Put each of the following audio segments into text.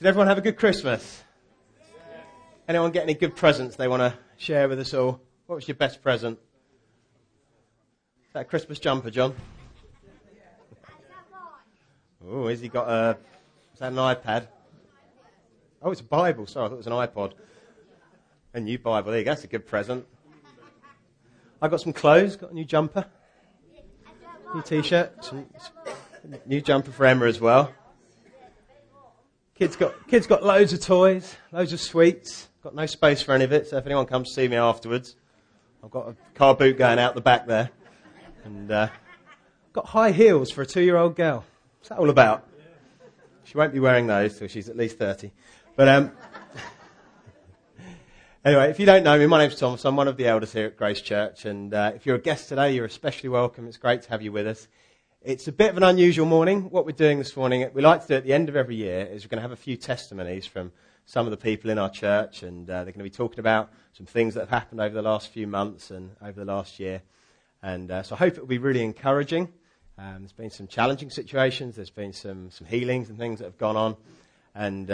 Did everyone have a good Christmas? Anyone get any good presents they want to share with us all? What was your best present? Is that a Christmas jumper, John? Oh, has he got is that an iPad? Oh, it's a Bible. Sorry, I thought it was an iPod. A new Bible. There you go. That's a good present. I got some clothes. Got a new jumper. New T-shirt. New jumper for Emma as well. Kids got loads of toys, loads of sweets. Got no space for any of it, so if anyone comes to see me afterwards, I've got a car boot going out the back there. And got high heels for a 2-year-old girl. What's that all about? She won't be wearing those till she's at least 30. But anyway, if you don't know me, my name's Thomas. I'm one of the elders here at Grace Church. And if you're a guest today, you're especially welcome. It's great to have you with us. It's a bit of an unusual morning. What we're doing this morning, we like to do at the end of every year, is we're going to have a few testimonies from some of the people in our church. And they're going to be talking about some things that have happened over the last few months and over the last year. And so I hope it will be really encouraging. There's been some challenging situations. There's been some healings and things that have gone on. And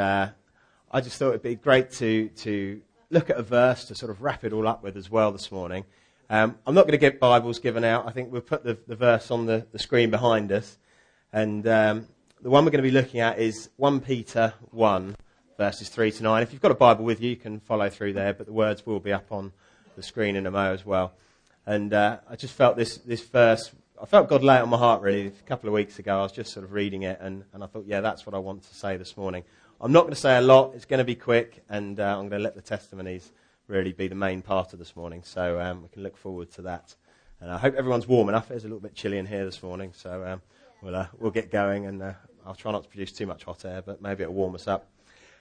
I just thought it'd be great to look at a verse to sort of wrap it all up with as well this morning. I'm not going to get Bibles given out. I think we'll put the verse on the screen behind us. And the one we're going to be looking at is 1 Peter 1, verses 3 to 9. If you've got a Bible with you, you can follow through there, but the words will be up on the screen in a mo as well. And I just felt this verse, I felt God lay it on my heart really a couple of weeks ago. I was just sort of reading it and I thought, yeah, that's what I want to say this morning. I'm not going to say a lot. It's going to be quick, and I'm going to let the testimonies really be the main part of this morning. So we can look forward to that. And I hope everyone's warm enough. It's a little bit chilly in here this morning, so we'll get going. And I'll try not to produce too much hot air, but maybe it'll warm us up.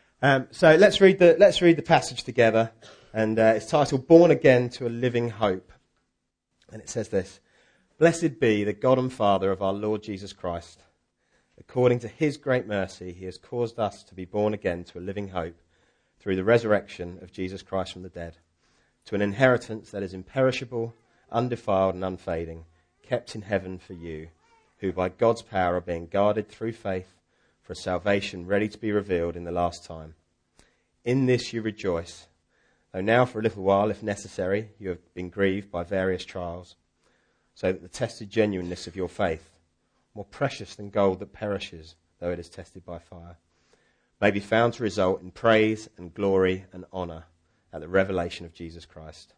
So let's read the passage together, and it's titled "Born Again to a Living Hope." And it says this: "Blessed be the God and Father of our Lord Jesus Christ. According to his great mercy, he has caused us to be born again to a living hope through the resurrection of Jesus Christ from the dead, to an inheritance that is imperishable, undefiled and unfading, kept in heaven for you, who by God's power are being guarded through faith for a salvation ready to be revealed in the last time. In this you rejoice, though now for a little while, if necessary, you have been grieved by various trials, so that the tested genuineness of your faith, more precious than gold that perishes, though it is tested by fire, may be found to result in praise and glory and honour at the revelation of Jesus Christ.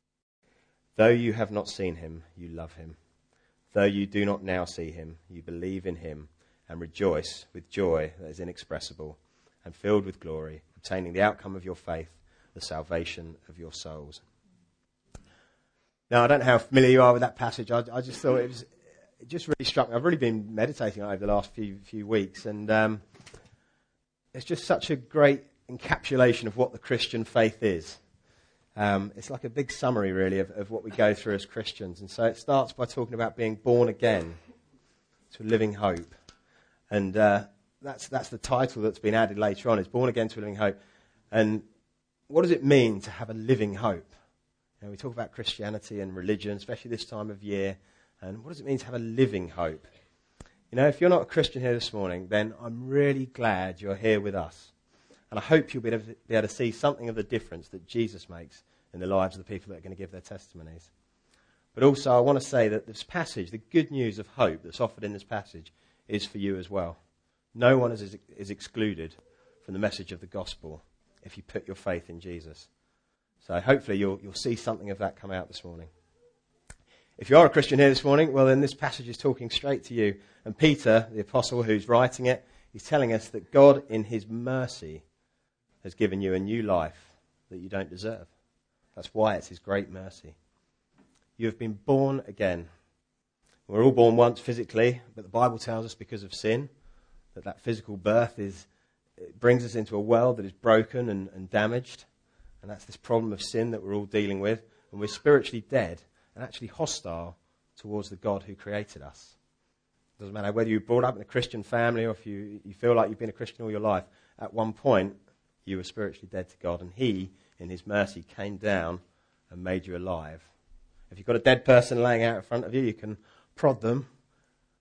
Though you have not seen him, you love him. Though you do not now see him, you believe in him and rejoice with joy that is inexpressible and filled with glory, obtaining the outcome of your faith, the salvation of your souls." Now, I don't know how familiar you are with that passage. I just thought it just really struck me. I've really been meditating on it over the last few weeks, and it's just such a great encapsulation of what the Christian faith is. It's like a big summary, really, of what we go through as Christians. And so it starts by talking about being born again to a living hope. And that's the title that's been added later on, is Born Again to a Living Hope. And what does it mean to have a living hope? You know, we talk about Christianity and religion, especially this time of year. And what does it mean to have a living hope? You know, if you're not a Christian here this morning, then I'm really glad you're here with us. And I hope you'll be able to see something of the difference that Jesus makes in the lives of the people that are going to give their testimonies. But also, I want to say that this passage, the good news of hope that's offered in this passage, is for you as well. No one is excluded from the message of the gospel if you put your faith in Jesus. So hopefully you'll see something of that come out this morning. If you are a Christian here this morning, well, then this passage is talking straight to you. And Peter, the apostle who's writing it, he's telling us that God, in his mercy, has given you a new life that you don't deserve. That's why it's his great mercy. You have been born again. We're all born once physically, but the Bible tells us because of sin that physical birth it brings us into a world that is broken and damaged. And that's this problem of sin that we're all dealing with. And we're spiritually dead and actually hostile towards the God who created us. It doesn't matter whether you're brought up in a Christian family or if you feel like you've been a Christian all your life. At one point, you were spiritually dead to God, and he, in his mercy, came down and made you alive. If you've got a dead person laying out in front of you, you can prod them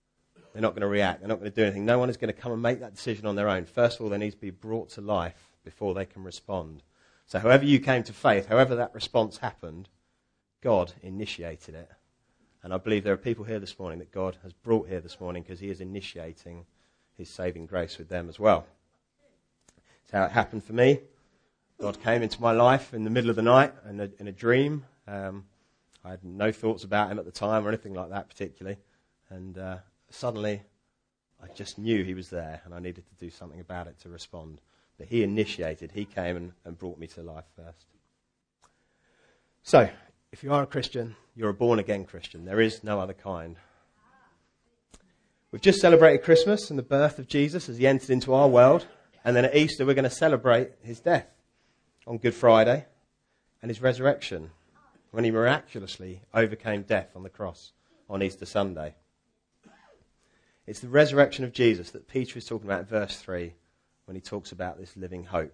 They're not going to react. They're not going to do anything. No one is going to come and make that decision on their own. First of all, they need to be brought to life before they can respond. So however you came to faith, however that response happened, God initiated it. And I believe there are people here this morning that God has brought here this morning because he is initiating his saving grace with them as well. It's how it happened for me. God came into my life in the middle of the night in a dream. I had no thoughts about him at the time or anything like that particularly. And suddenly I just knew he was there and I needed to do something about it to respond. But he initiated, he came and brought me to life first. So, if you are a Christian, you're a born-again Christian. There is no other kind. We've just celebrated Christmas and the birth of Jesus as he entered into our world. And then at Easter, we're going to celebrate his death on Good Friday and his resurrection when he miraculously overcame death on the cross on Easter Sunday. It's the resurrection of Jesus that Peter is talking about in verse 3 when he talks about this living hope.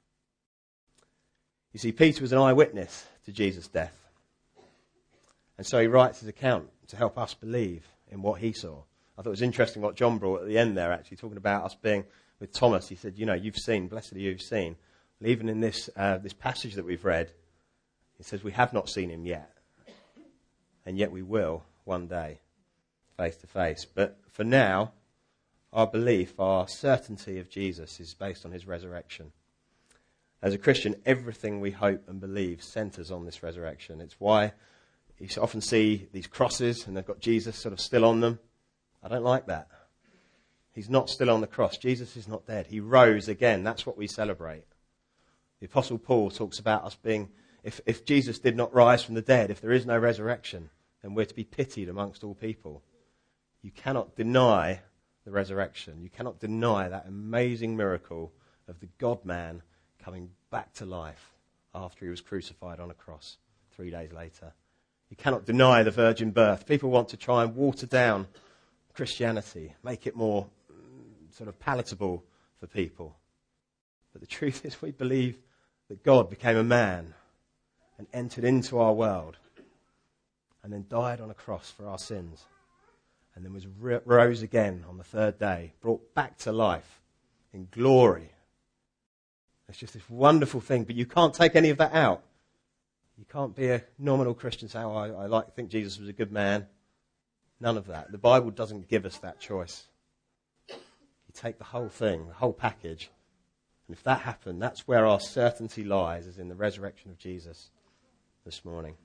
You see, Peter was an eyewitness to Jesus' death. And so he writes his account to help us believe in what he saw. I thought it was interesting what John brought at the end there, actually, talking about us being with Thomas. He said, you've seen, blessed are you who've seen. And even in this passage that we've read, it says we have not seen him yet. And yet we will one day, face to face. But for now, our belief, our certainty of Jesus is based on his resurrection. As a Christian, everything we hope and believe centres on this resurrection. It's why you often see these crosses and they've got Jesus sort of still on them. I don't like that. He's not still on the cross. Jesus is not dead. He rose again. That's what we celebrate. The Apostle Paul talks about us being, if Jesus did not rise from the dead, if there is no resurrection, then we're to be pitied amongst all people. You cannot deny the resurrection. You cannot deny that amazing miracle of the God-man coming back to life after he was crucified on a cross 3 days later. You cannot deny the virgin birth. People want to try and water down Christianity, make it more sort of palatable for people. But the truth is we believe that God became a man and entered into our world and then died on a cross for our sins and then was rose again on the third day, brought back to life in glory. It's just this wonderful thing, but you can't take any of that out. You can't be a nominal Christian and say, I think Jesus was a good man. None of that. The Bible doesn't give us that choice. You take the whole thing, the whole package, and if that happened, that's where our certainty lies, is in the resurrection of Jesus this morning.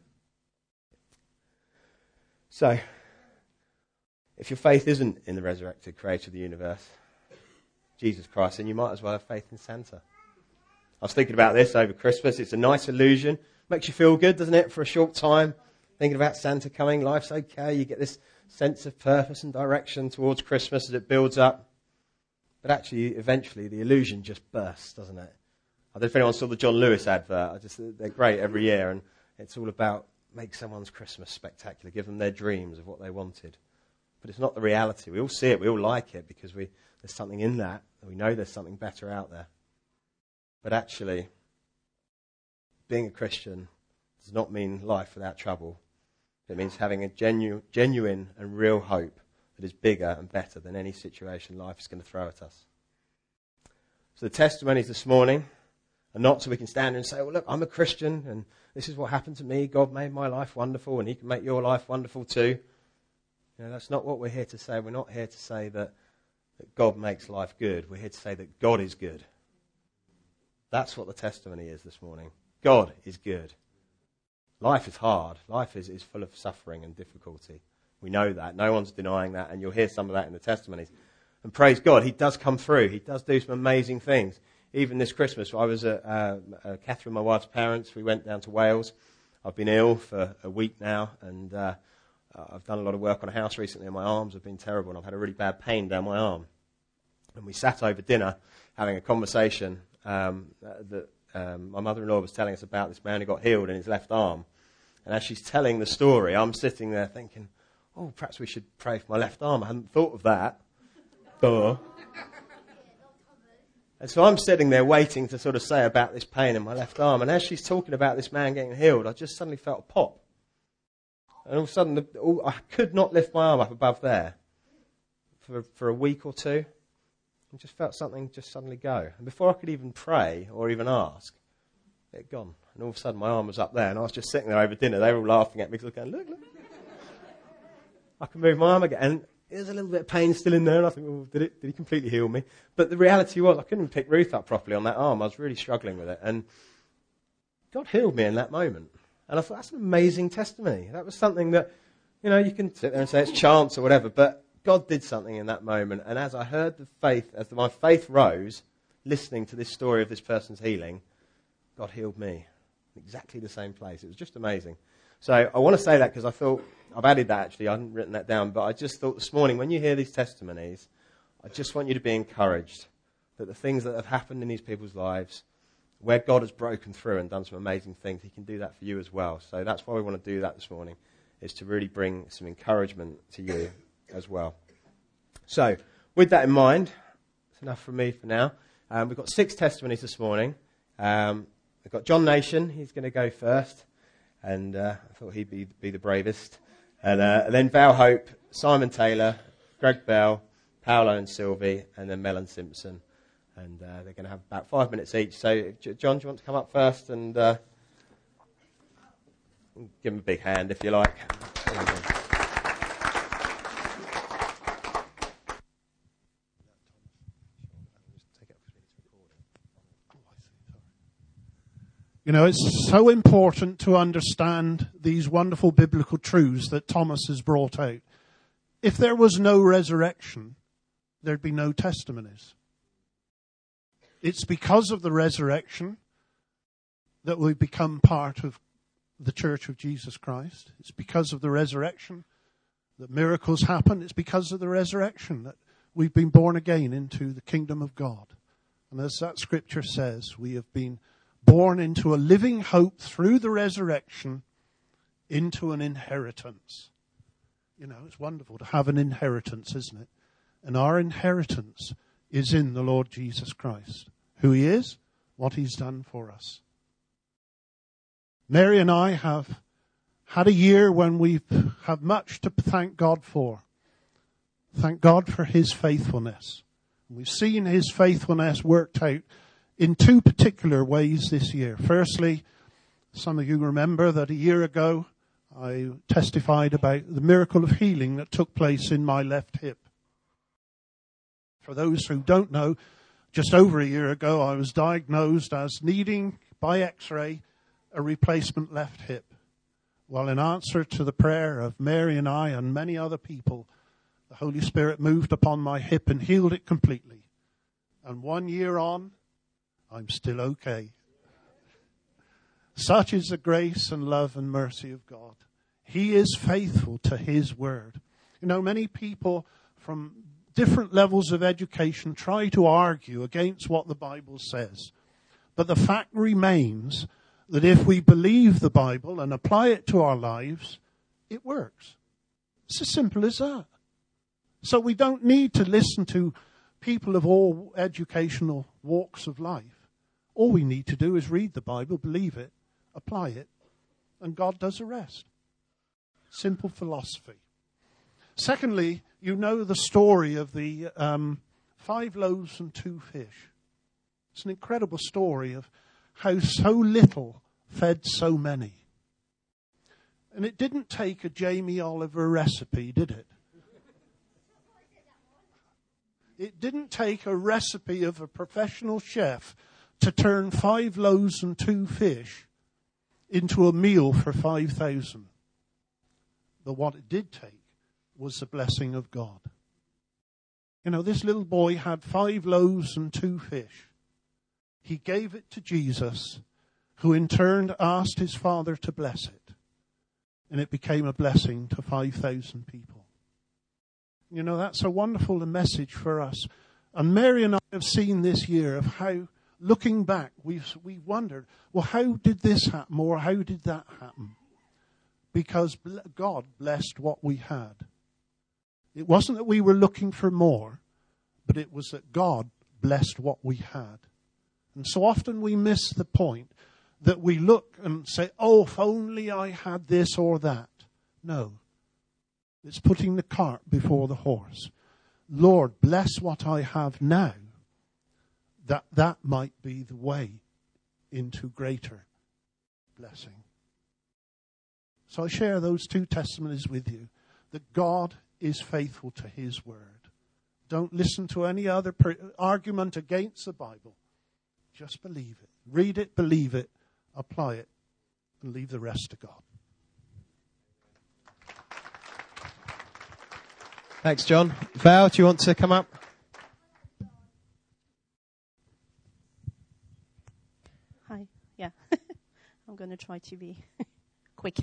So, if your faith isn't in the resurrected creator of the universe, Jesus Christ, then you might as well have faith in Santa. I was thinking about this over Christmas. It's a nice illusion. Makes you feel good, doesn't it, for a short time? Thinking about Santa coming, life's okay. You get this sense of purpose and direction towards Christmas as it builds up. But actually, eventually, the illusion just bursts, doesn't it? I don't know if anyone saw the John Lewis advert. They're great every year, and it's all about make someone's Christmas spectacular, give them their dreams of what they wanted. But it's not the reality. We all see it, we all like it, because there's something in that, and we know there's something better out there. But actually, being a Christian does not mean life without trouble. It means having a genuine and real hope that is bigger and better than any situation life is going to throw at us. So the testimonies this morning are not so we can stand and say, well, look, I'm a Christian and this is what happened to me. God made my life wonderful and he can make your life wonderful too. That's not what we're here to say. We're not here to say that God makes life good. We're here to say that God is good. That's what the testimony is this morning. God is good. Life is hard. Life is full of suffering and difficulty. We know that. No one's denying that, and you'll hear some of that in the testimonies. And praise God, he does come through. He does do some amazing things. Even this Christmas, I was at Catherine, my wife's parents. We went down to Wales. I've been ill for a week now, and I've done a lot of work on a house recently, and my arms have been terrible, and I've had a really bad pain down my arm. And we sat over dinner having a conversation that my mother-in-law was telling us about this man who got healed in his left arm. And as she's telling the story, I'm sitting there thinking, oh, perhaps we should pray for my left arm. I hadn't thought of that. Duh. And so I'm sitting there waiting to sort of say about this pain in my left arm. And as she's talking about this man getting healed, I just suddenly felt a pop. And all of a sudden, I could not lift my arm up above there for a week or two. I just felt something just suddenly go. And before I could even pray or even ask, it had gone. And all of a sudden my arm was up there and I was just sitting there over dinner. They were all laughing at me because I was going, look. I can move my arm again. And there's a little bit of pain still in there. And I think, well, did he completely heal me? But the reality was I couldn't even pick Ruth up properly on that arm. I was really struggling with it. And God healed me in that moment. And I thought, that's an amazing testimony. That was something that, you can sit there and say it's chance or whatever, but God did something in that moment. And as I heard as my faith rose, listening to this story of this person's healing, God healed me in exactly the same place. It was just amazing. So I want to say that because I thought, I've added that actually, I hadn't written that down, but I just thought this morning, when you hear these testimonies, I just want you to be encouraged that the things that have happened in these people's lives, where God has broken through and done some amazing things, he can do that for you as well. So that's why we want to do that this morning, is to really bring some encouragement to you as well. So, with that in mind, that's enough from me for now. We've got 6 testimonies this morning. We've got John Nation, he's going to go first, and I thought he'd be the bravest. And then Val Hope, Simon Taylor, Greg Bell, Paolo and Sylvie, and then Mel and Simpson. And they're going to have about 5 minutes each. So, John, do you want to come up first and give him a big hand if you like? It's so important to understand these wonderful biblical truths that Thomas has brought out. If there was no resurrection, there'd be no testimonies. It's because of the resurrection that we become part of the Church of Jesus Christ. It's because of the resurrection that miracles happen. It's because of the resurrection that we've been born again into the kingdom of God. And as that scripture says, we have been born into a living hope through the resurrection into an inheritance. It's wonderful to have an inheritance, isn't it? And our inheritance is in the Lord Jesus Christ. Who he is, what he's done for us. Mary and I have had a year when we've had much to thank God for. Thank God for his faithfulness. We've seen his faithfulness worked out in 2 particular ways this year. Firstly, some of you remember that a year ago I testified about the miracle of healing that took place in my left hip. For those who don't know, just over a year ago I was diagnosed as needing, by X-ray, a replacement left hip. Well, in answer to the prayer of Mary and I and many other people, the Holy Spirit moved upon my hip and healed it completely. And 1 year on, I'm still okay. Such is the grace and love and mercy of God. He is faithful to his word. Many people from different levels of education try to argue against what the Bible says. But the fact remains that if we believe the Bible and apply it to our lives, it works. It's as simple as that. So we don't need to listen to people of all educational walks of life. All we need to do is read the Bible, believe it, apply it, and God does the rest. Simple philosophy. Secondly, you know the story of the 5 loaves and 2 fish. It's an incredible story of how so little fed so many. And it didn't take a Jamie Oliver recipe, did it? It didn't take a recipe of a professional chef to turn 5 loaves and 2 fish into a meal for 5,000. But what it did take was the blessing of God. This little boy had 5 loaves and 2 fish. He gave it to Jesus, who in turn asked his Father to bless it. And it became a blessing to 5,000 people. That's a wonderful message for us. And Mary and I have seen this year of how, looking back, we wondered, well, how did this happen or how did that happen? Because God blessed what we had. It wasn't that we were looking for more, but it was that God blessed what we had. And so often we miss the point that we look and say, oh, if only I had this or that. No. It's putting the cart before the horse. Lord, bless what I have now, that might be the way into greater blessing. So I share those two testimonies with you, that God is faithful to his word. Don't listen to any other argument against the Bible. Just believe it. Read it, believe it, apply it, and leave the rest to God. Thanks, John. Val, do you want to come up? Hi. Yeah. I'm going to try to be quick.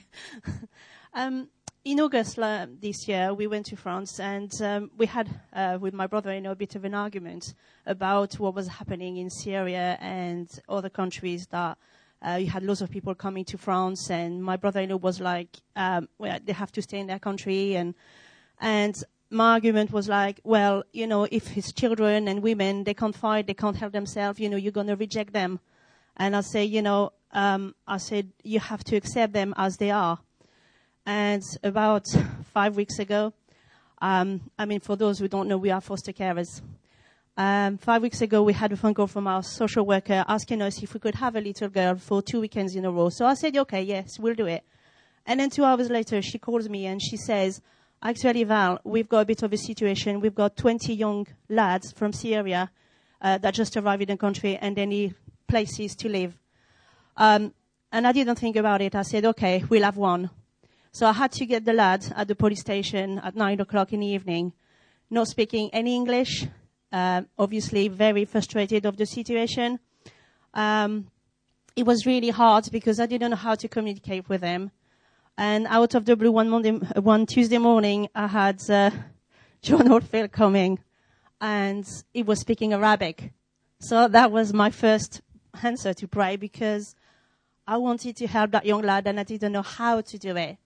In August this year, we went to France, and we had, with my brother-in-law, a bit of an argument about what was happening in Syria and other countries that you had lots of people coming to France, and my brother-in-law was like, well, they have to stay in their country, and my argument was like, well, if his children and women, they can't fight, they can't help themselves, you're going to reject them. And I say, I said, you have to accept them as they are. And about 5 weeks ago, for those who don't know, we are foster carers. 5 weeks ago, we had a phone call from our social worker asking us if we could have a little girl for 2 weekends in a row. So I said, okay, yes, we'll do it. And then 2 hours later, she calls me and she says, actually, Val, we've got a bit of a situation. We've got 20 young lads from Syria that just arrived in the country, and they need places to live. And I didn't think about it. I said, okay, we'll have one. So I had to get the lad at the police station at 9 o'clock in the evening, not speaking any English, obviously very frustrated of the situation. It was really hard because I didn't know how to communicate with them. And out of the blue, one Tuesday morning, I had John Oldfield coming, and he was speaking Arabic. So that was my first answer to pray, because I wanted to help that young lad, and I didn't know how to do it.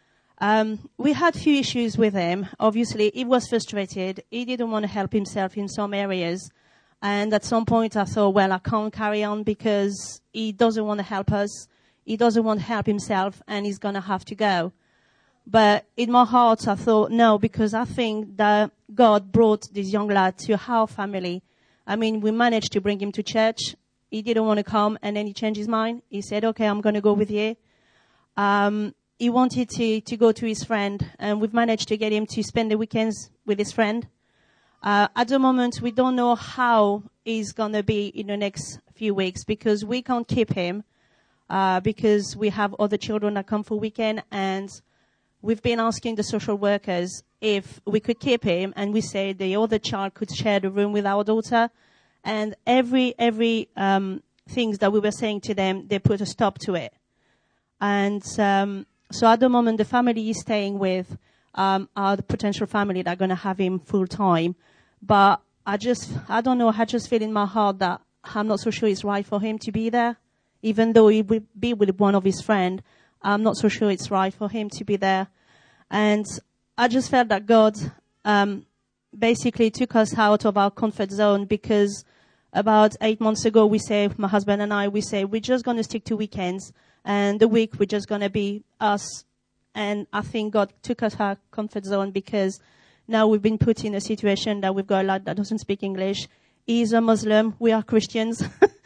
We had few issues with him. Obviously, he was frustrated. He didn't want to help himself in some areas. And at some point, I thought, well, I can't carry on because he doesn't want to help us. He doesn't want to help himself, and he's going to have to go. But in my heart, I thought, no, because I think that God brought this young lad to our family. We managed to bring him to church. He didn't want to come, and then he changed his mind. He said, okay, I'm going to go with you. He wanted to go to his friend, and we've managed to get him to spend the weekends with his friend. At the moment, we don't know how he's going to be in the next few weeks, because we can't keep him. Because we have other children that come for weekend, and we've been asking the social workers if we could keep him, and we say the other child could share the room with our daughter, and every things that we were saying to them, they put a stop to it. And so at the moment, the family he's staying with are the potential family that are going to have him full time, but I don't know, I just feel in my heart that I'm not so sure it's right for him to be there. Even though he would be with one of his friends, I'm not so sure it's right for him to be there. And I just felt that God basically took us out of our comfort zone, because about 8 months ago, my husband and I, we're just going to stick to weekends, and the week we're just going to be us. And I think God took us out of our comfort zone, because now we've been put in a situation that we've got a lad that doesn't speak English. He's a Muslim. We are Christians.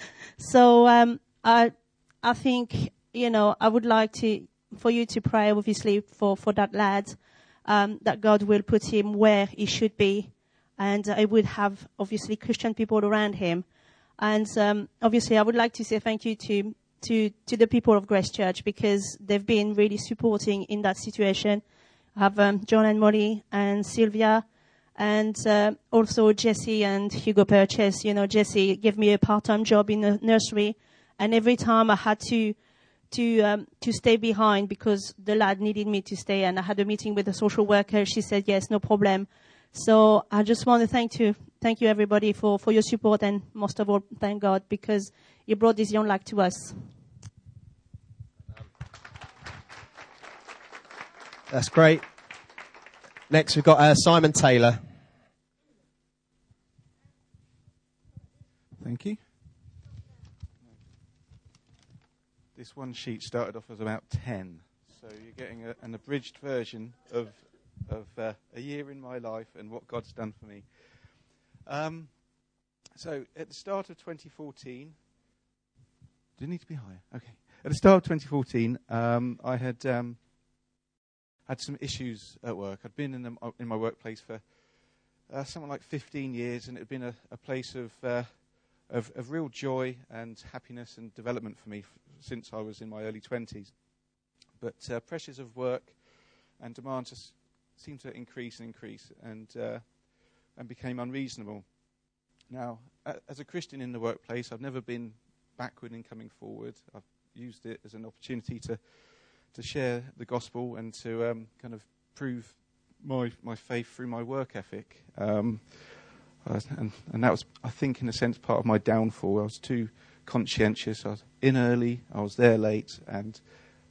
So I think, I would like for you to pray, obviously, for that lad, that God will put him where he should be, and I would have, obviously, Christian people around him. And obviously, I would like to say thank you to the people of Grace Church, because they've been really supporting in that situation. I have John and Molly and Sylvia, and also Jesse and Hugo Purchase. Jesse gave me a part-time job in a nursery. And every time I had to stay behind because the lad needed me to stay, and I had a meeting with the social worker. She said, yes, no problem. So I just want to thank you everybody for your support, and most of all, thank God, because He brought this young lad to us. That's great. Next, we've got Simon Taylor. Thank you. This one sheet started off as about 10, so you're getting an abridged version of of a year in my life and what God's done for me. So at the start of 2014, do you need to be higher? Okay. At the start of 2014, I had some issues at work. I'd been in my workplace for something like 15 years, and it had been a place of real joy and happiness and development for me since I was in my early 20s. But pressures of work and demands just seemed to increase and became unreasonable. Now, as a Christian in the workplace, I've never been backward in coming forward. I've used it as an opportunity to share the gospel and to kind of prove my faith through my work ethic. And that was, I think, in a sense, part of my downfall. I was too conscientious. I was in early, I was there late, and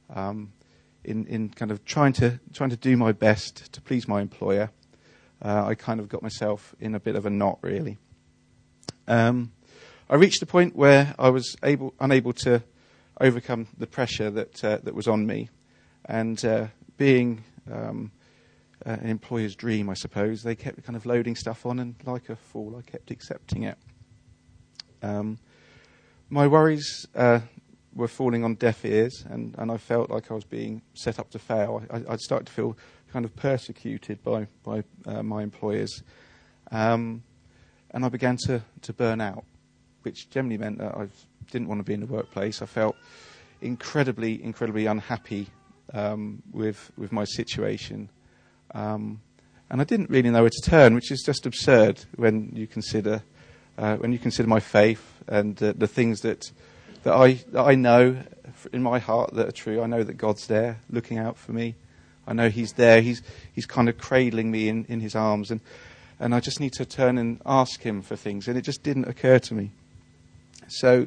in kind of trying to do my best to please my employer, I kind of got myself in a bit of a knot, really. I reached a point where I was unable to overcome the pressure that was on me, and being an employer's dream, I suppose, they kept kind of loading stuff on, and like a fool, I kept accepting it. My worries were falling on deaf ears, and I felt like I was being set up to fail. I'd started to feel kind of persecuted by my employers, and I began to burn out, which generally meant that I didn't want to be in the workplace. I felt incredibly unhappy with my situation, and I didn't really know where to turn, which is just absurd when you consider my faith and the things that I know in my heart that are true. I know that God's there looking out for me. I know He's there. He's kind of cradling me in His arms, and I just need to turn and ask Him for things, and it just didn't occur to me. So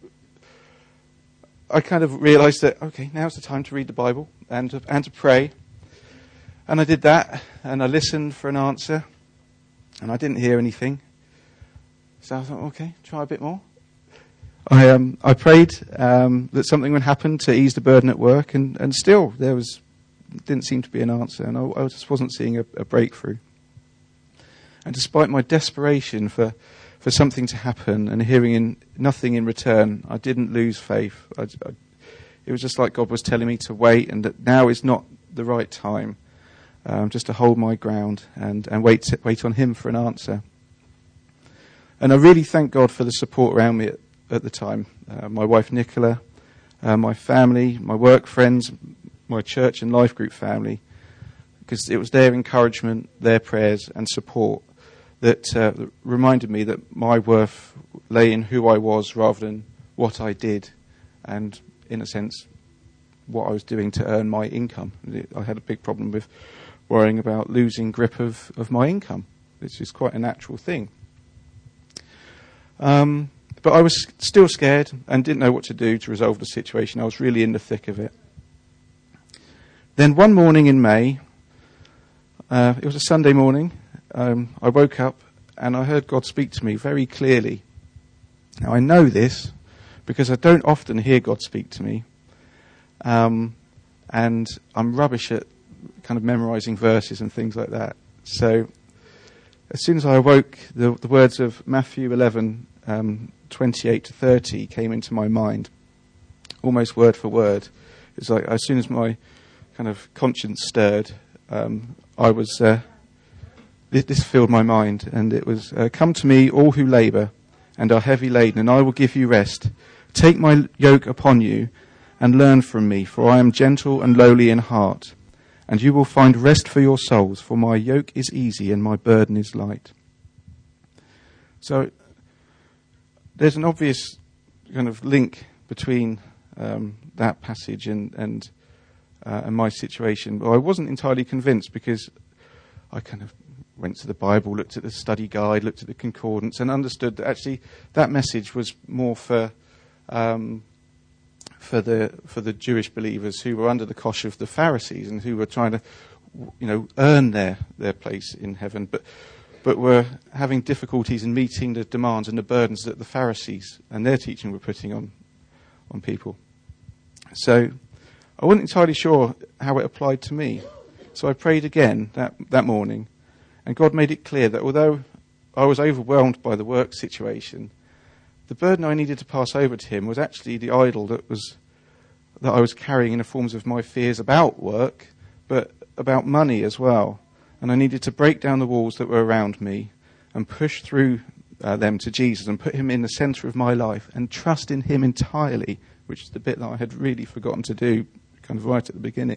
I kind of realised that, okay, now's the time to read the Bible and to pray. And I did that, and I listened for an answer, and I didn't hear anything. So I thought, okay, try a bit more. I prayed that something would happen to ease the burden at work, and still didn't seem to be an answer, and I just wasn't seeing a breakthrough. And despite my desperation for something to happen and hearing nothing in return, I didn't lose faith. It was just like God was telling me to wait, and that now is not the right time, just to hold my ground and wait on Him for an answer. And I really thank God for the support around me at the time. My wife Nicola, my family, my work friends, my church and life group family, because it was their encouragement, their prayers and support that reminded me that my worth lay in who I was rather than what I did, and in a sense what I was doing to earn my income. I had a big problem with worrying about losing grip of my income, which is quite a natural thing. But I was still scared and didn't know what to do to resolve the situation. I was really in the thick of it. Then one morning in May, it was a Sunday morning, I woke up and I heard God speak to me very clearly. Now I know this because I don't often hear God speak to me, and I'm rubbish at kind of memorising verses and things like that. So as soon as I awoke, the words of Matthew 11, 28 to 30 came into my mind, almost word for word. It's like as soon as my kind of conscience stirred, this filled my mind, and it was, "Come to me, all who labour and are heavy laden, and I will give you rest. Take my yoke upon you and learn from me, for I am gentle and lowly in heart, and you will find rest for your souls, for my yoke is easy and my burden is light." So there's an obvious kind of link between that passage and my situation. But I wasn't entirely convinced, because I kind of went to the Bible, looked at the study guide, looked at the concordance, and understood that actually that message was more for the Jewish believers who were under the cosh of the Pharisees and who were trying to, earn their place in heaven, but were having difficulties in meeting the demands and the burdens that the Pharisees and their teaching were putting on people. So I wasn't entirely sure how it applied to me. So I prayed again that morning, and God made it clear that although I was overwhelmed by the work situation, the burden I needed to pass over to him was actually the idol that I was carrying in the forms of my fears about work, but about money as well. And I needed to break down the walls that were around me and push through them to Jesus and put him in the centre of my life and trust in him entirely, which is the bit that I had really forgotten to do kind of right at the beginning.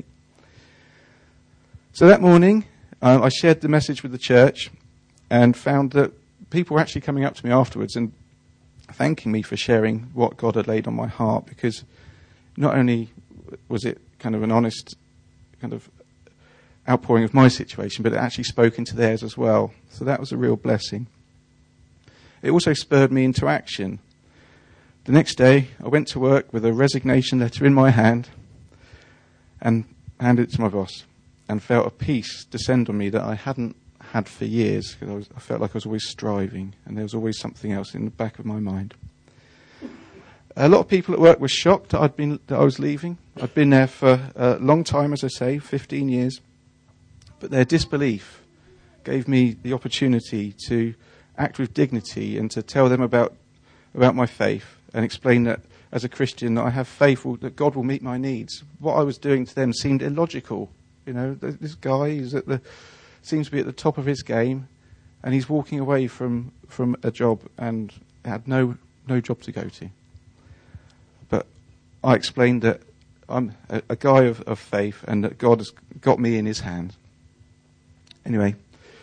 So that morning, I shared the message with the church and found that people were actually coming up to me afterwards and thanking me for sharing what God had laid on my heart, because not only was it kind of an honest kind of outpouring of my situation, but it actually spoke into theirs as well. So that was a real blessing. It also spurred me into action. The next day, I went to work with a resignation letter in my hand and handed it to my boss, and felt a peace descend on me that I hadn't had for years, because I felt like I was always striving, and there was always something else in the back of my mind. A lot of people at work were shocked that I was leaving. I'd been there for a long time, as I say, 15 years. But their disbelief gave me the opportunity to act with dignity and to tell them about my faith and explain that as a Christian that I have faith that God will meet my needs. What I was doing to them seemed illogical. You know, this guy seems to be at the top of his game, and he's walking away from a job and had no job to go to. But I explained that I'm a guy of faith and that God has got me in his hand. Anyway,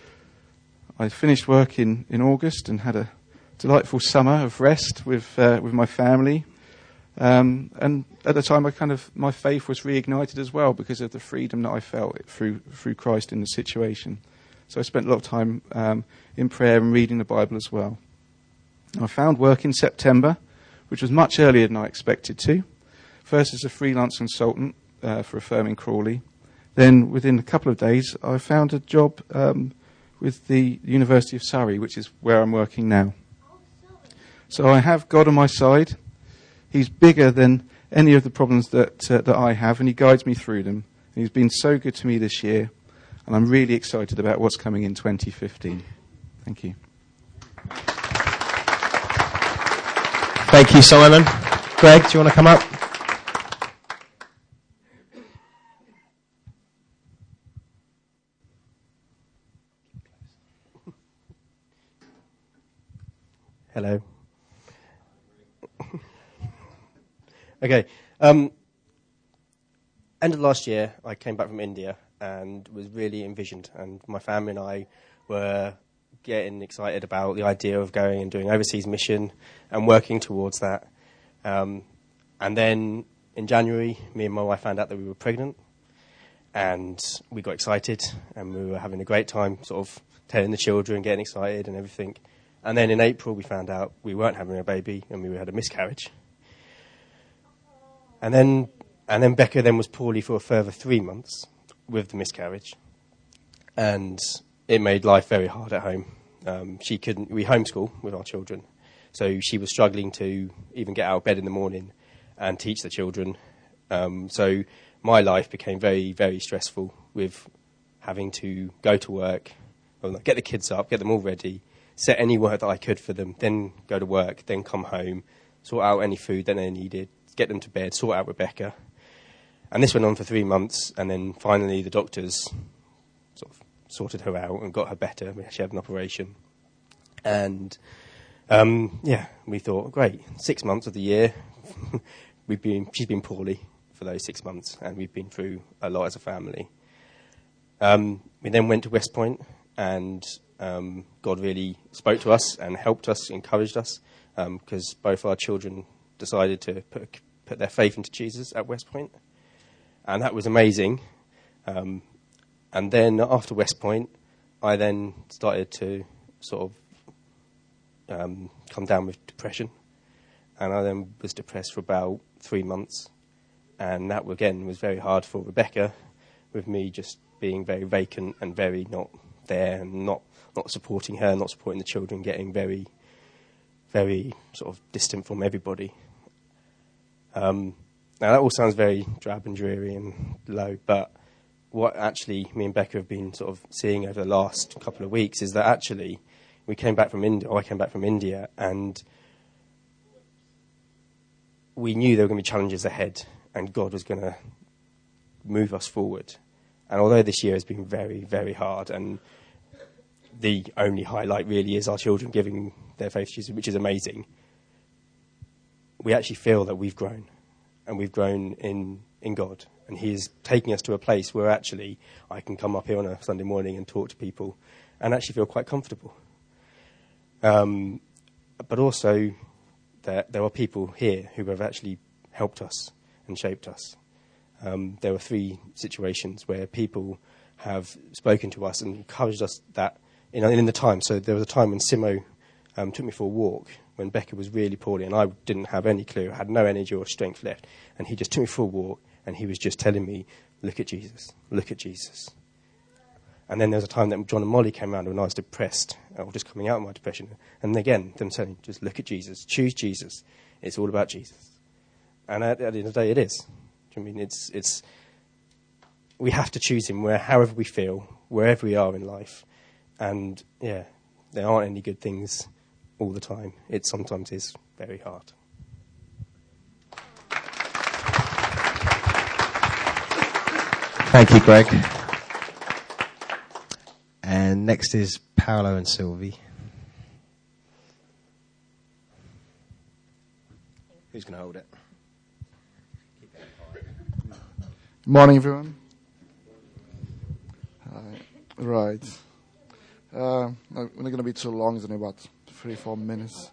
I finished work in August and had a delightful summer of rest with my family. And at the time, my faith was reignited as well because of the freedom that I felt through Christ in the situation. So I spent a lot of time in prayer and reading the Bible as well. I found work in September, which was much earlier than I expected to. First as a freelance consultant for a firm in Crawley. Then within a couple of days, I found a job with the University of Surrey, which is where I'm working now. So I have God on my side. He's bigger than any of the problems that I have, and he guides me through them. And he's been so good to me this year, and I'm really excited about what's coming in 2015. Thank you. Thank you, Simon. Greg, do you want to come up? Hello. Okay. End of last year, I came back from India and was really envisioned, and my family and I were getting excited about the idea of going and doing overseas mission and working towards that. And then in January, me and my wife found out that we were pregnant, and we got excited, and we were having a great time sort of telling the children, getting excited and everything. And then in April, we found out we weren't having a baby, and we had a miscarriage. And then Becca then was poorly for a further 3 months with the miscarriage. And it made life very hard at home. We homeschool with our children. So she was struggling to even get out of bed in the morning and teach the children. So my life became very, very stressful with having to go to work, get the kids up, get them all ready, set any work that I could for them, then go to work, then come home, sort out any food that they needed, get them to bed, sort out Rebecca. And this went on for 3 months, and then finally the doctors sort of sorted her out and got her better. She had an operation. And, we thought, great, 6 months of the year, she's been poorly for those 6 months, and we've been through a lot as a family. We then went to West Point, and God really spoke to us and helped us, encouraged us, because both our children decided to put their faith into Jesus at West Point. And that was amazing. And then after West Point, I then started to sort of come down with depression. And I then was depressed for about 3 months. And that, again, was very hard for Rebecca, with me just being very vacant and very not there and not supporting her, not supporting the children, getting very, very sort of distant from everybody. Now, that all sounds very drab and dreary and low, but what actually me and Becca have been sort of seeing over the last couple of weeks is that actually we came back from India, or I came back from India, and we knew there were going to be challenges ahead, and God was going to move us forward. And although this year has been very, very hard, and the only highlight really is our children giving their faith to Jesus, which is amazing, we actually feel that we've grown, and we've grown in God. And he is taking us to a place where actually I can come up here on a Sunday morning and talk to people and actually feel quite comfortable. But also there are people here who have actually helped us and shaped us. There were 3 situations where people have spoken to us and encouraged us that in the time. So there was a time when Simo took me for a walk when Becca was really poorly and I didn't have any clue, had no energy or strength left. And he just took me for a walk and he was just telling me, look at Jesus, look at Jesus. And then there was a time that John and Molly came around when I was depressed, or just coming out of my depression. And again, them saying, just look at Jesus, choose Jesus. It's all about Jesus. And at the end of the day, it is. I mean, it's we have to choose him however we feel, wherever we are in life. And, yeah, there aren't any good things all the time. It sometimes is very hard. Thank you, Greg. And next is Paolo and Sylvie. Who's going to hold it? Good morning, everyone. Right. We're not going to be too long. It's only about 3-4 minutes.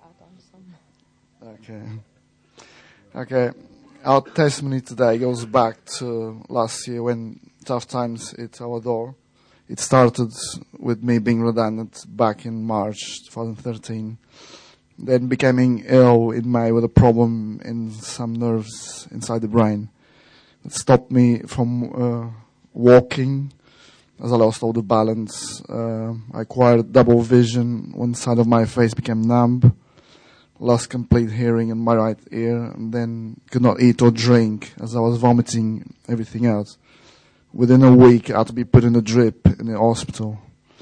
Okay. Our testimony today goes back to last year when tough times hit our door. It started with me being redundant back in March 2013. Then becoming ill in May with a problem in some nerves inside the brain. It stopped me from walking as I lost all the balance. I acquired double vision. One side of my face became numb. Lost complete hearing in my right ear. And then could not eat or drink as I was vomiting everything out. Within a week, I had to be put in a drip in the hospital.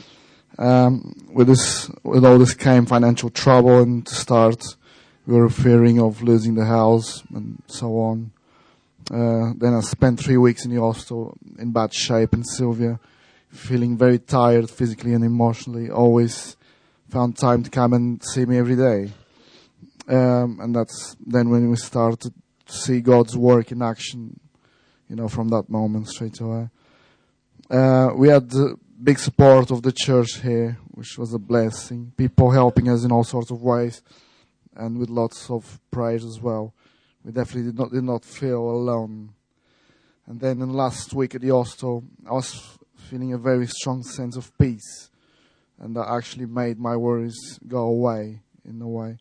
With all this came financial trouble, and to start, we were fearing of losing the house and so on. Then I spent 3 weeks in the hospital in bad shape in Sylvia, feeling very tired physically and emotionally. Always found time to come and see me every day. And that's then when we started to see God's work in action, from that moment straight away. We had the big support of the church here, which was a blessing. People helping us in all sorts of ways, and with lots of prayers as well. We definitely did not feel alone. And then in the last week at the hostel, I was feeling a very strong sense of peace, and that actually made my worries go away in a way.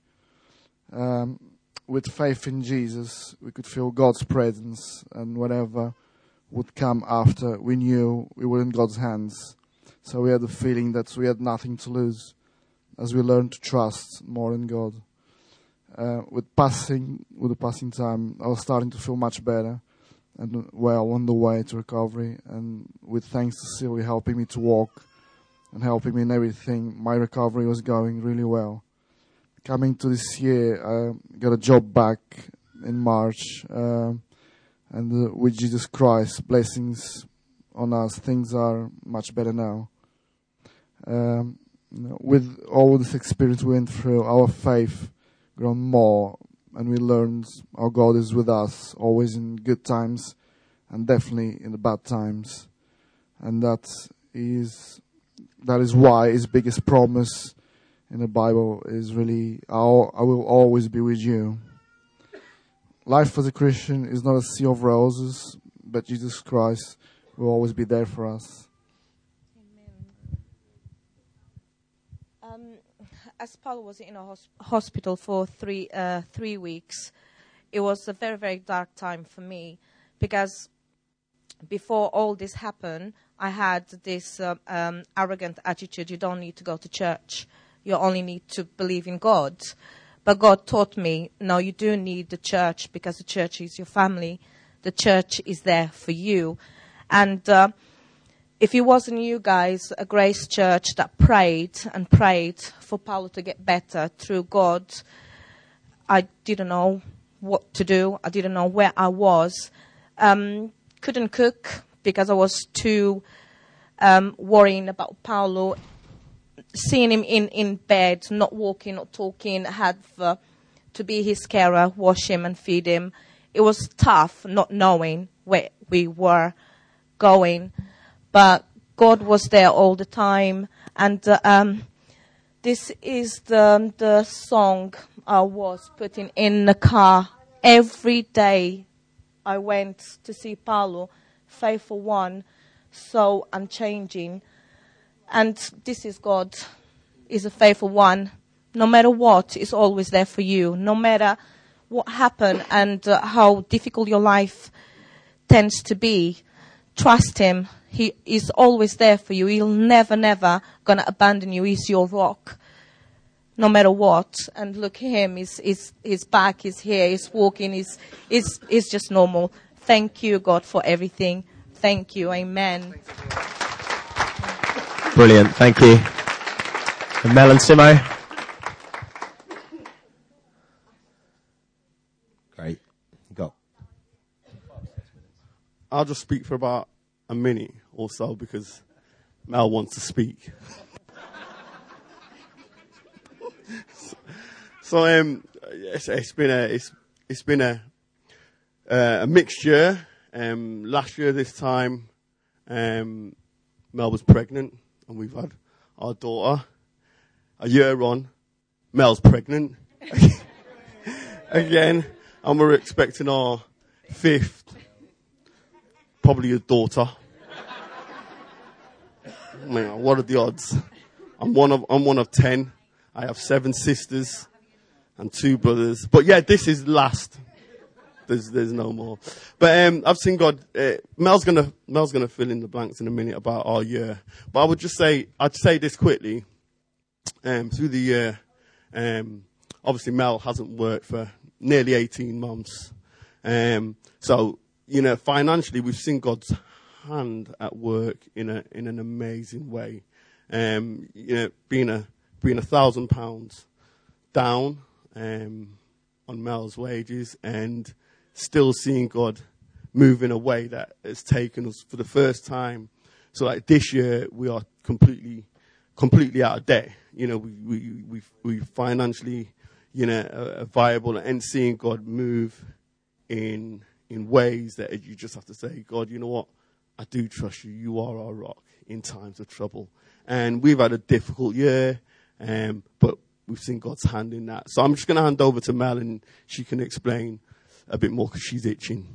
With faith in Jesus, we could feel God's presence, and whatever would come after, we knew we were in God's hands. So we had the feeling that we had nothing to lose as we learned to trust more in God. With the passing time, I was starting to feel much better and well on the way to recovery. And with thanks to Sylvie helping me to walk and helping me in everything, my recovery was going really well. Coming to this year, I got a job back in March, and with Jesus Christ, blessings on us, things are much better now. With all this experience we went through, our faith grown more, and we learned how God is with us, always in good times, and definitely in the bad times. And that is why His biggest promise in the Bible is really, I will always be with you. Life as a Christian is not a sea of roses, but Jesus Christ will always be there for us. Amen. As Paul was in a hospital for 3 weeks, it was a very, very dark time for me, because before all this happened, I had this arrogant attitude: you don't need to go to church. You only need to believe in God. But God taught me, no, you do need the church, because the church is your family. The church is there for you. And if it wasn't you guys, a Grace Church, that prayed and prayed for Paulo to get better through God, I didn't know what to do. I didn't know where I was. Couldn't cook because I was too worrying about Paulo. Seeing him in bed, not walking, not talking, had to be his carer, wash him and feed him. It was tough not knowing where we were going. But God was there all the time. And this is the song I was putting in the car. Every day I went to see Paulo, faithful one, so unchanging. And this is God, is a faithful one. No matter what, he's always there for you. No matter what happened and how difficult your life tends to be, trust him. He is always there for you. He'll never, never gonna abandon you. He's your rock, no matter what. And look at him. He's back. He's here. He's walking. He's just normal. Thank you, God, for everything. Thank you. Amen. Brilliant. Thank you. And Mel and Simo. Great. Go. I'll just speak for about a minute or so because Mel wants to speak. So it's been a mixed year. Last year this time, Mel was pregnant and we've had our daughter. A year on, Mel's pregnant again, and we're expecting our 5th, probably a daughter. Man, what are the odds? I'm one of 10. I have 7 sisters and 2 brothers. But yeah, this is last. There's no more. But I've seen God. Mel's gonna fill in the blanks in a minute about our year. But I'd say this quickly. Through the year, obviously Mel hasn't worked for nearly 18 months. So financially we've seen God's hand at work in an amazing way. Being £1,000 down on Mel's wages and still seeing God move in a way that has taken us for the first time. So like this year we are completely out of debt. We financially, are viable, and seeing God move in ways that you just have to say, God, you know what? I do trust you. You are our rock in times of trouble. And we've had a difficult year, but we've seen God's hand in that. So I'm just going to hand over to Mel and she can explain a bit more because she's itching.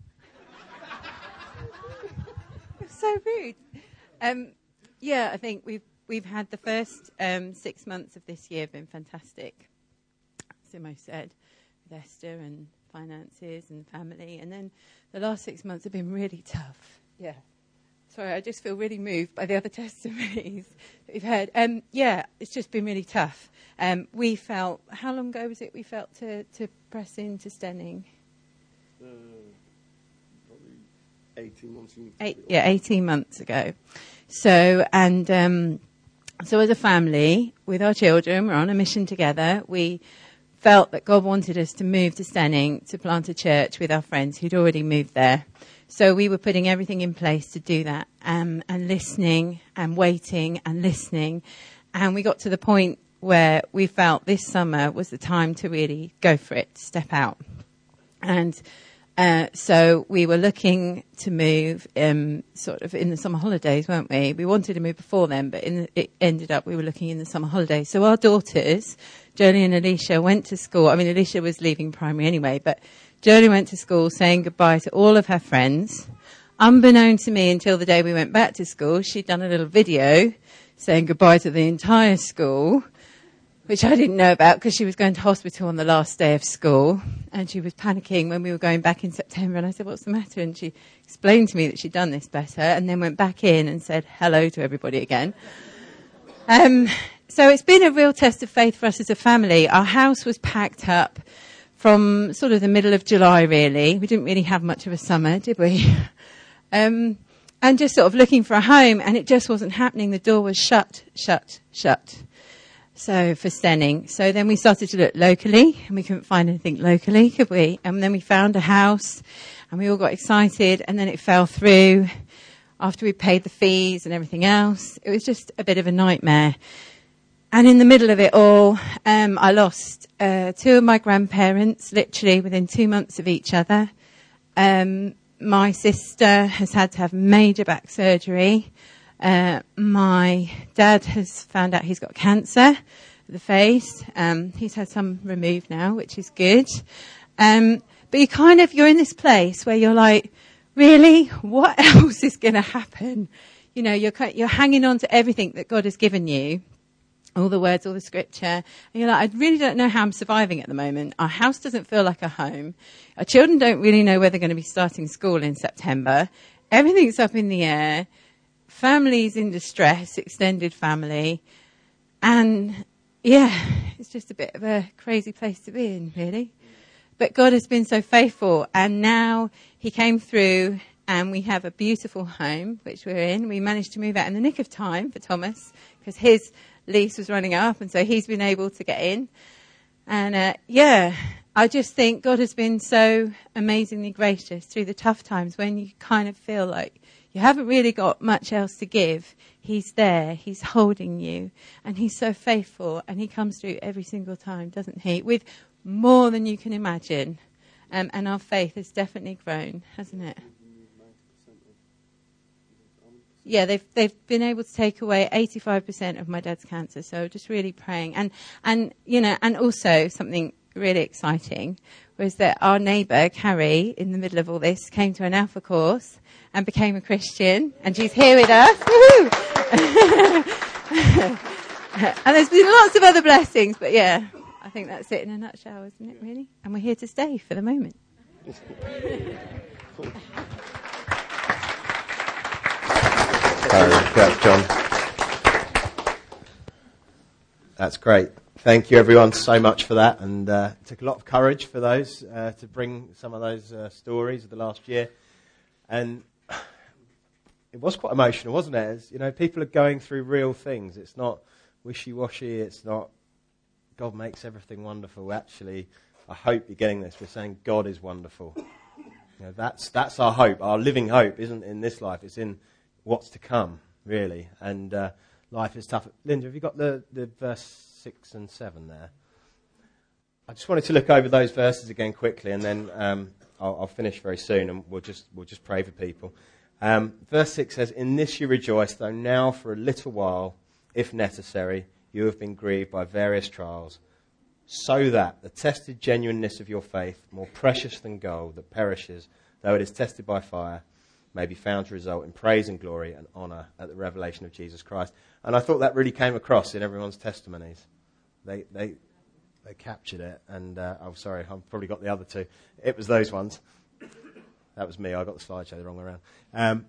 So rude. I think we've had the first 6 months of this year been fantastic. Simo said, with Esther and finances and family, and then the last 6 months have been really tough. Yeah. Sorry, I just feel really moved by the other testimonies that we've heard. It's just been really tough. We felt, how long ago was it we felt to press into Stenning? Probably 18 months. 18 months ago. So as a family, with our children, we're on a mission together. We felt that God wanted us to move to Stenning to plant a church with our friends who'd already moved there. So we were putting everything in place to do that, and listening and waiting and listening. And we got to the point where we felt this summer was the time to really go for it, step out. And so we were looking to move sort of in the summer holidays, weren't we? We wanted to move before then, but it ended up we were looking in the summer holidays. So our daughters, Jolie and Alicia, went to school. I mean, Alicia was leaving primary anyway, but Jolie went to school saying goodbye to all of her friends. Unbeknown to me until the day we went back to school, she'd done a little video saying goodbye to the entire school, which I didn't know about because she was going to hospital on the last day of school, and she was panicking when we were going back in September, and I said, what's the matter? And she explained to me that she'd done this better, and then went back in and said hello to everybody again. So it's been a real test of faith for us as a family. Our house was packed up from sort of the middle of July, really. We didn't really have much of a summer, did we? and just sort of looking for a home, and it just wasn't happening. The door was shut. So for Stenning. So then we started to look locally, and we couldn't find anything locally, could we? And then we found a house, and we all got excited, and then it fell through after we paid the fees and everything else. It was just a bit of a nightmare. And in the middle of it all, I lost 2 of my grandparents, literally within 2 months of each other. My sister has had to have major back surgery. My dad has found out he's got cancer of the face. He's had some removed now, which is good. But you're in this place where you're like, really? What else is going to happen? You know, you're hanging on to everything that God has given you. All the words, all the scripture. And you're like, I really don't know how I'm surviving at the moment. Our house doesn't feel like a home. Our children don't really know where they're going to be starting school in September. Everything's up in the air. Family's in distress, extended family. And yeah, it's just a bit of a crazy place to be in, really. But God has been so faithful. And now he came through and we have a beautiful home, which we're in. We managed to move out in the nick of time for Thomas because his lease was running up, and so he's been able to get in. And I just think God has been so amazingly gracious through the tough times when you kind of feel like you haven't really got much else to give. He's there, he's holding you, and he's so faithful, and he comes through every single time, doesn't he? With more than you can imagine. And our faith has definitely grown, hasn't it? Yeah, they've been able to take away 85% of my dad's cancer. So just really praying, and also something really exciting was that our neighbour Carrie, in the middle of all this, came to an Alpha course and became a Christian, and she's here with us. And there's been lots of other blessings, but yeah, I think that's it in a nutshell, isn't it? Really, and we're here to stay for the moment. Cool. John. That's great. Thank you, everyone, so much for that. And it took a lot of courage for those to bring some of those stories of the last year. And it was quite emotional, wasn't it? As, you know, people are going through real things. It's not wishy-washy. It's not God makes everything wonderful. Actually, I hope you're getting this. We're saying God is wonderful. You know, that's our hope. Our living hope isn't in this life. It's in what's to come, really. And life is tough. Linda, have you got the verse 6 and 7 there? I just wanted to look over those verses again quickly, and then I'll finish very soon, and we'll just pray for people. Verse 6 says, "In this you rejoice, though now for a little while, if necessary, you have been grieved by various trials, so that the tested genuineness of your faith, more precious than gold that perishes, though it is tested by fire, may be found to result in praise and glory and honour at the revelation of Jesus Christ." And I thought that really came across in everyone's testimonies. They captured it. And, sorry, I've probably got the other two. It was those ones. That was me. I got the slideshow the wrong way around.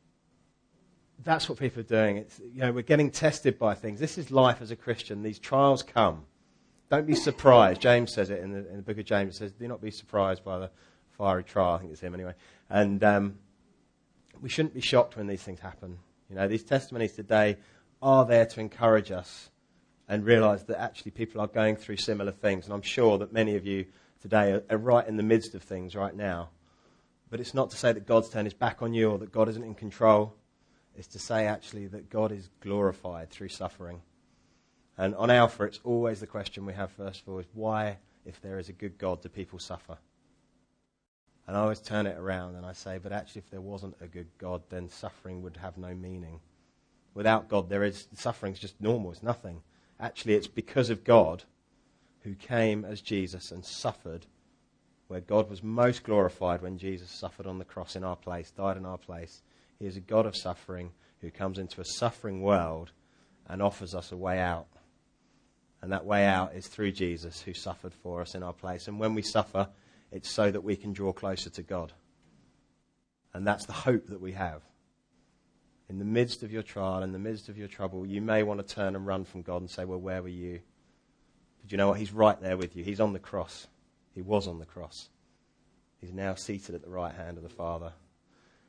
That's what people are doing. It's, you know, we're getting tested by things. This is life as a Christian. These trials come. Don't be surprised. James says it in the book of James. It says, "Do not be surprised by the fiery trial." I think it's him anyway. And we shouldn't be shocked when these things happen. You know, these testimonies today are there to encourage us and realise that actually people are going through similar things. And I'm sure that many of you today are right in the midst of things right now. But it's not to say that God's turned his back on you or that God isn't in control. It's to say actually that God is glorified through suffering. And on Alpha, it's always the question we have first of all is, why, if there is a good God, do people suffer? And I always turn it around and I say, but actually if there wasn't a good God, then suffering would have no meaning. Without God, suffering's just normal, it's nothing. Actually, it's because of God who came as Jesus and suffered, where God was most glorified when Jesus suffered on the cross in our place, died in our place. He is a God of suffering who comes into a suffering world and offers us a way out. And that way out is through Jesus, who suffered for us in our place. And when we suffer, it's so that we can draw closer to God. And that's the hope that we have. In the midst of your trial, in the midst of your trouble, you may want to turn and run from God and say, well, where were you? But you know what? He's right there with you. He's on the cross. He was on the cross. He's now seated at the right hand of the Father.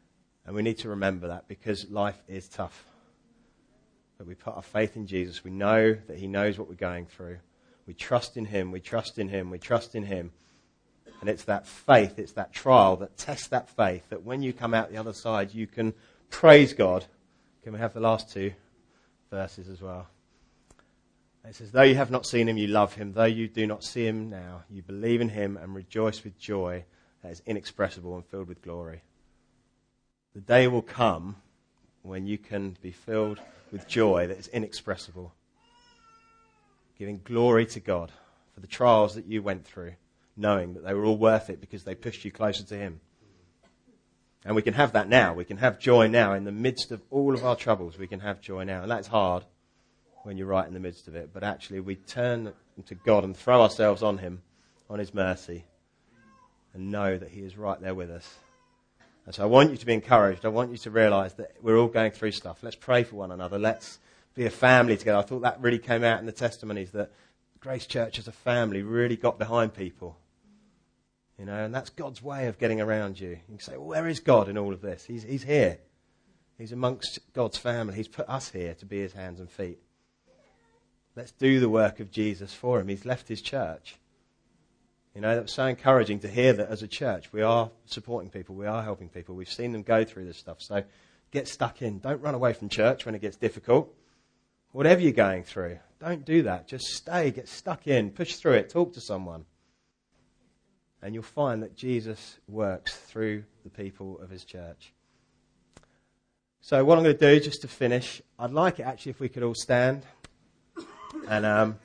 And we need to remember that because life is tough. But we put our faith in Jesus. We know that he knows what we're going through. We trust in him, we trust in him, we trust in him. And it's that faith, it's that trial that tests that faith, that when you come out the other side, you can praise God. Can we have the last two verses as well? It says, though you have not seen him, you love him. Though you do not see him now, you believe in him and rejoice with joy that is inexpressible and filled with glory. The day will come when you can be filled with joy that is inexpressible, giving glory to God for the trials that you went through, knowing that they were all worth it because they pushed you closer to him. And we can have that now. We can have joy now. In the midst of all of our troubles, we can have joy now. And that's hard when you're right in the midst of it. But actually, we turn to God and throw ourselves on him, on his mercy, and know that he is right there with us. And so I want you to be encouraged. I want you to realise that we're all going through stuff. Let's pray for one another. Let's be a family together. I thought that really came out in the testimonies, that Grace Church as a family really got behind people. You know, and that's God's way of getting around you. You can say, well, where is God in all of this? He's here. He's amongst God's family. He's put us here to be his hands and feet. Let's do the work of Jesus for him. He's left his church. You know, that was so encouraging to hear that as a church we are supporting people, we are helping people. We've seen them go through this stuff. So get stuck in. Don't run away from church when it gets difficult. Whatever you're going through, don't do that. Just stay, get stuck in, push through it, talk to someone. And you'll find that Jesus works through the people of his church. So what I'm going to do, just to finish, I'd like it actually if we could all stand. And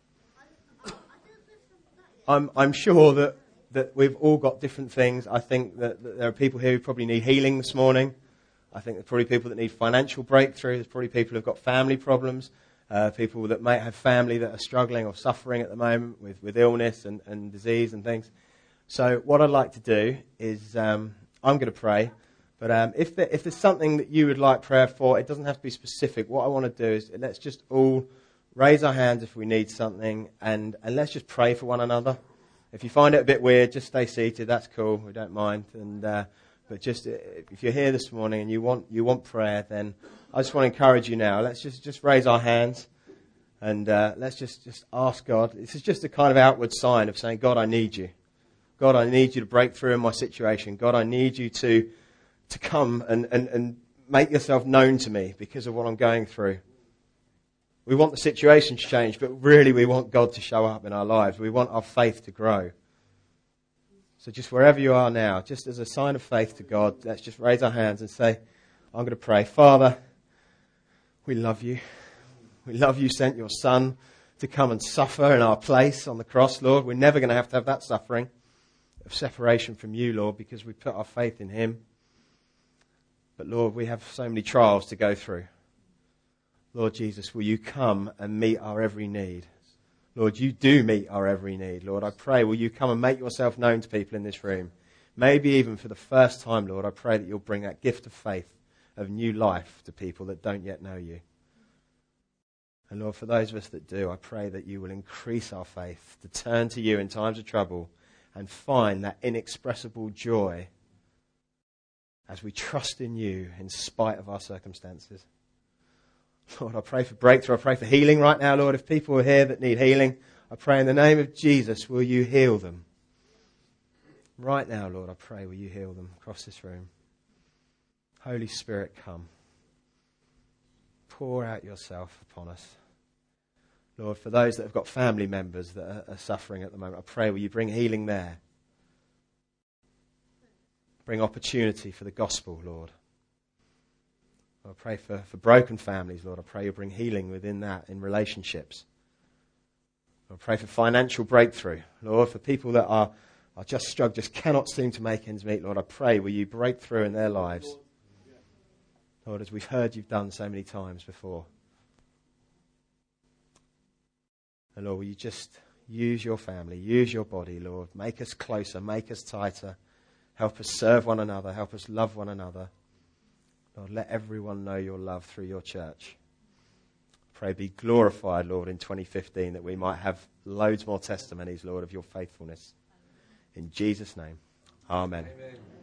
I'm sure that we've all got different things. I think that there are people here who probably need healing this morning. I think there's probably people that need financial breakthrough. There's probably people who've got family problems. People that may have family that are struggling or suffering at the moment with illness and disease and things. So what I'd like to do is I'm going to pray. But if there's something that you would like prayer for, it doesn't have to be specific. What I want to do is let's just all raise our hands if we need something, and let's just pray for one another. If you find it a bit weird, just stay seated. That's cool. We don't mind. But just if you're here this morning and you want prayer, then I just want to encourage you now. Let's just raise our hands and let's just ask God. This is just a kind of outward sign of saying, God, I need you. God, I need you to break through in my situation. God, I need you to come and make yourself known to me because of what I'm going through. We want the situation to change, but really we want God to show up in our lives. We want our faith to grow. So just wherever you are now, just as a sign of faith to God, let's just raise our hands and say, I'm going to pray. Father, we love you. We love you sent your Son to come and suffer in our place on the cross, Lord. We're never going to have that suffering of separation from you, Lord, because we put our faith in him. But Lord, we have so many trials to go through. Lord Jesus, will you come and meet our every need? Lord, you do meet our every need. Lord, I pray, will you come and make yourself known to people in this room? Maybe even for the first time, Lord, I pray that you'll bring that gift of faith, of new life to people that don't yet know you. And Lord, for those of us that do, I pray that you will increase our faith to turn to you in times of trouble and find that inexpressible joy as we trust in you in spite of our circumstances. Lord, I pray for breakthrough. I pray for healing right now, Lord. If people are here that need healing, I pray in the name of Jesus, will you heal them? Right now, Lord, I pray, will you heal them across this room? Holy Spirit, come. Pour out yourself upon us. Lord, for those that have got family members that are suffering at the moment, I pray, will you bring healing there? Bring opportunity for the gospel, Lord. I pray for broken families, Lord. I pray you'll bring healing within that, in relationships. I pray for financial breakthrough. Lord, for people that are just struggling, just cannot seem to make ends meet, Lord, I pray, will you break through in their lives? Lord, as we've heard you've done so many times before. And Lord, will you just use your family, use your body, Lord. Make us closer, make us tighter. Help us serve one another, help us love one another. Lord, let everyone know your love through your church. Pray be glorified, Lord, in 2015, that we might have loads more testimonies, Lord, of your faithfulness. In Jesus' name, amen. Amen.